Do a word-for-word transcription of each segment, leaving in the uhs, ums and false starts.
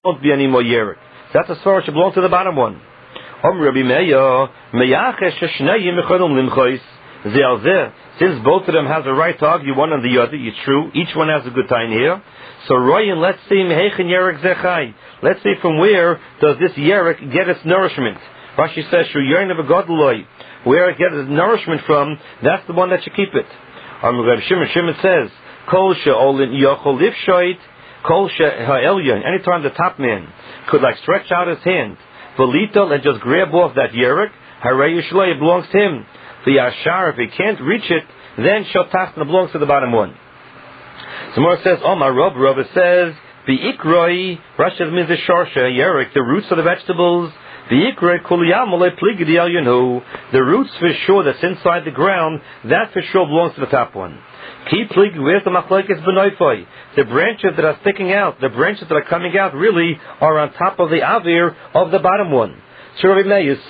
won't be any more Yerek. That's a svara should belong to the bottom one. Om Rabbi Meir, meyachesh shnayim mechadum limchois ze'al. Since both of them has a right to argue one on the other, it's true. Each one has a good time here. So Royan, let's see mehechin Yerek zechai. Let's see from where does this Yerek get its nourishment. Rashi says shu yerin of a godloi. Where it gets its nourishment from, that's the one that should keep it. Om Rabbi Shimon, Shimon says kol she'olin yochol lifshoit kol she'ha'elyon. Anytime the top man could like stretch out his hand, V'lital, and just grab off that yerek, harei yishloi, it belongs to him. V'yashar, if he can't reach it, then shotachna belongs to the bottom one. So more says, oh my Rav, Rav says, v'ikroi, Rashi means the shorsha, yerek, the roots of the vegetables, v'ikroi kuliyam olei pligi di elyon, the roots for sure that's inside the ground, that for sure belongs to the top one. Ki pligi, where's the machlokes b'noifoi? The branches that are sticking out, the branches that are coming out really are on top of the avir of the bottom one. We say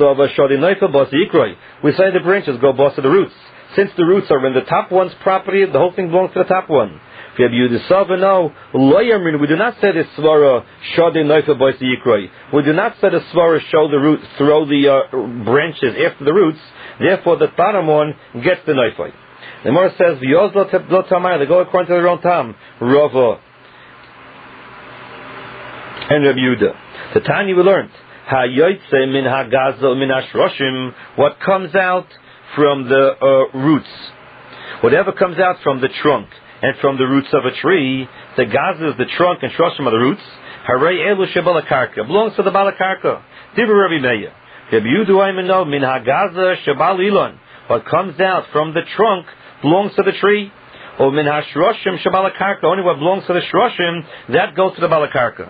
the branches go boss to the roots. Since the roots are in the top one's property, the whole thing belongs to the top one. We do not say the svara shadi noifa bois yikroi. We do not say the svara show the roots, throw the uh, branches after the roots. Therefore, the bottom one gets the noifa. The Gemara says, "V'yozlo teblo tamay." They go according to their own tam. Rava and Rabbi Yehuda. The Tanya we learned hayoytze min hagazel min hashroshim. What comes out from the uh, roots, whatever comes out from the trunk and from the roots of a tree, the gazel is the trunk and shroshim are the roots. Harei elu shebalakarka belongs to the balakarka. Divrei Rabbi Meir. Rabbi Yehuda aymeno min hagazel shebal ilon. What comes out from the trunk belongs to the tree. Or min hashroshim shabalakarka, only what belongs to the shroshim, that goes to the balakarka.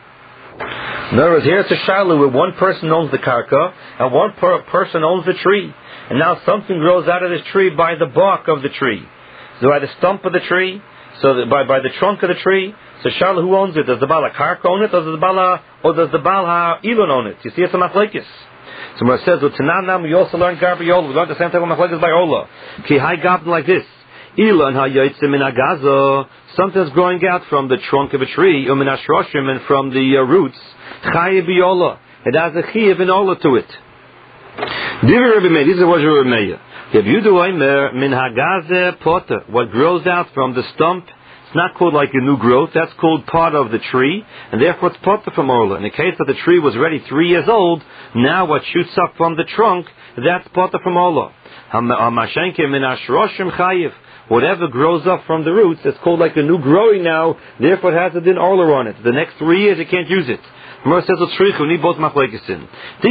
In other words, here it's a shalu where one person owns the karka and one per- person owns the tree. And now something grows out of this tree by the bark of the tree. So by the stump of the tree, so that by, by the trunk of the tree. So shalu, who owns it? Does the balakarka own it, or does the bala, or does the bal ha-ilon own it? You see, it's a machlekes. So when it says, we also learn Garbi Ola. We learned the same type of machlekes by Ola. Ki hai gabden like this. Ilan ha-yoytze min agazo. Something's growing out from the trunk of a tree, or min hashroshim, and from the uh, roots. Chayiv Ola. It has a chayiv in Ola to it. Divrei Rabbi Meir. This is what Rabbi Meir. Rabbi Yehuda omer min hagaze potter. What grows out from the stump, it's not called like a new growth. That's called part of the tree, and therefore it's potter from Ola. In the case that the tree was already three years old, now what shoots up from the trunk, that's potter from Ola. Hamashenke min hashroshim chayiv. Whatever grows up from the roots, it's called like a new growing now, therefore it has a din orla on it. The next three years you can't use it. Gemara says, we need both machlekesin.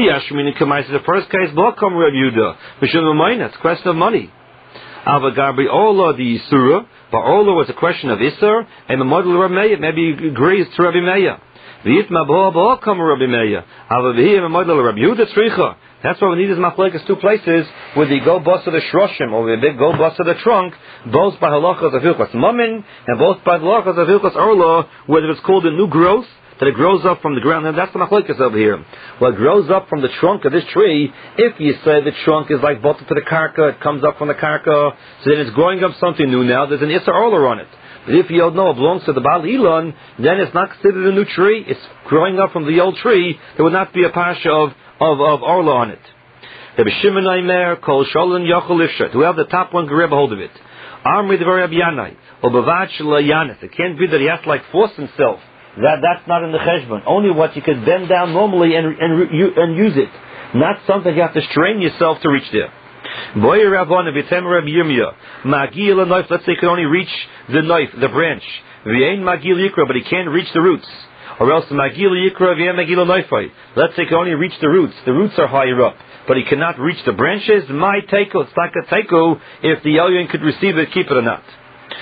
The first case, B'akam Rabbi Yehuda. It's a question of money. Avagarbi Ola, the Yisura, but Ola was a question of Isser, and the model of Rabbi Meir, maybe he agrees to Rabbi Meir. V'yitma B'akam Rabbi Meir. Avavihim, a model of Rabbi Yehuda, Tzricha. That's why we need his machlekes two places, where the go bus of the shroshim, or the big go bus of the trunk, both by halachas of hilchas mammon, and both by halachas of hilchas orla, whether it's called a new growth, that it grows up from the ground, and that's the machlekes over here. Well, it grows up from the trunk of this tree. If you say the trunk is like bottom to the karka, it comes up from the karka, so then it's growing up something new now, there's an Isser Orla on it. But if you don't know it belongs to the Baal Elon, then it's not considered a new tree, it's growing up from the old tree, there would not be a pasha of Of, of Orla on it. Rabbi Shimon Aimer, Kol Sholin Yochel Lifshat. Whoever the top one can grab a hold of it. Amri the very Abyanai. Or Bavad Shalayanis. It can't be that he has to like force himself. That That's not in the cheshbon. Only what you can bend down normally and, and, and use it. Not something you have to strain yourself to reach there. Boy Ravon of Yitem Rabbi Yirmiyah. Magil a knife. Let's say he can only reach the knife, the branch. V'yein Magil Yikra, but he can't reach the roots. Or else the Magil Yikra v'yein Magil Noifai. Let's say he can only reach the roots. The roots are higher up, but he cannot reach the branches. My teiko, it's like a teiko, if the Elyon could receive it, keep it or not.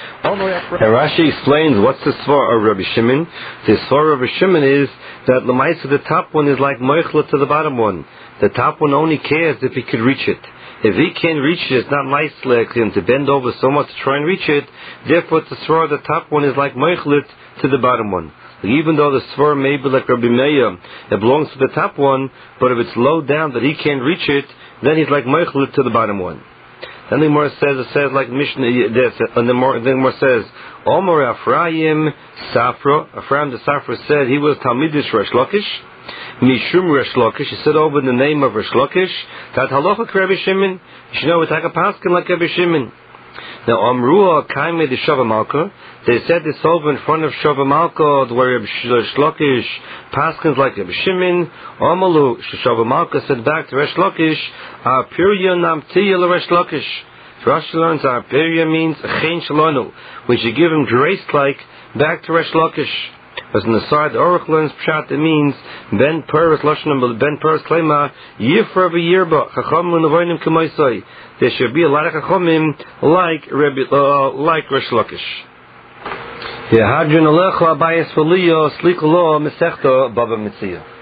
Rashi explains what's the svar of Rabbi Shimon. The svar of Rabbi Shimon is that Lamaisa, the top one is like moichla to the bottom one. The top one only cares if he could reach it. If he can't reach it, it's not nice like him to bend over so much to try and reach it. Therefore, the svar of the top one is like moichlet to the bottom one. Even though the svar may be like Rabbi Meir, it belongs to the top one, but if it's low down that he can't reach it, then he's like moichlet to the bottom one. Then the Gemara says, it says like Mishnah, this, and the Gemara says, Omer Ephraim Safra, Ephraim the Safra said he was Talmidish Resh Lakish, Mishum Resh Lakish, he said over in the name of Resh Lakish, that halacha Rabbi Shimon, you should know, it's like a paskin like Rabbi Shimon. Now, Amrua Kaime de Shava Malka, they said this over in front of Shava Malka, where Resh Lakish paskins like Rabbi Shimon. Amalu Shava Malka said back to Resh Lakish, Apirya Namtiya Resh Lakish. Rashi learns Apirya means Chen Shalonu, which you give him grace like back to Resh Lakish. As on the side, the Aruch learns Pshat, it means Ben Peres Lashon Ben Peres Klema Yifra v'Yirba Chacham l'Nevoinim K'Maisai. There should be a lot of Chachamim like Rabbi, uh, like Resh Lakish. Yehadrin Alecha Abayis V'Liyo Slik Lo Mesechta Baba Mitzia.